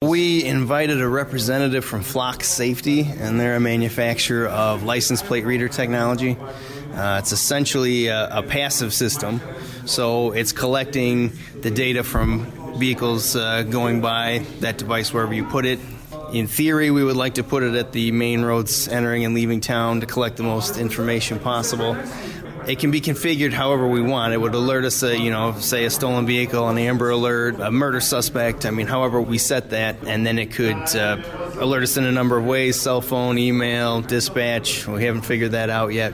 we invited a representative from Flock Safety, and they're a manufacturer of license plate reader technology. It's essentially a passive system, so it's collecting the data from vehicles going by that device wherever you put it. In theory, we would like to put it at the main roads entering and leaving town to collect the most information possible. It can be configured however we want. It would alert us, say a stolen vehicle, an Amber Alert, a murder suspect. However we set that, and then it could alert us in a number of ways: cell phone, email, dispatch. We haven't figured that out yet.